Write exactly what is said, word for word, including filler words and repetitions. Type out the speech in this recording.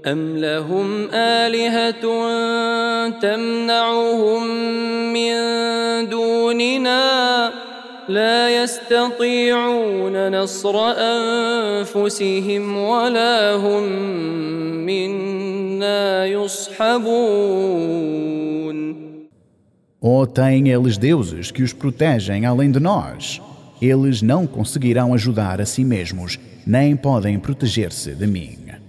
أم لهم آلهة تمنعهم من دوننا لا يستطيعون نصر أنفسهم ولا هم منا يصحبون. Ou têm eles deuses que os protegem além de nós? Eles não conseguirão ajudar a si mesmos, nem podem proteger-se de mim.